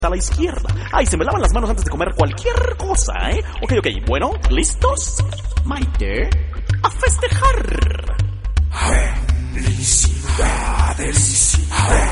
a la izquierda. Ay, se me lavan las manos antes de comer cualquier cosa, ¿eh? Ok, bueno, ¿listos? Maite, a festejar. Felicidades.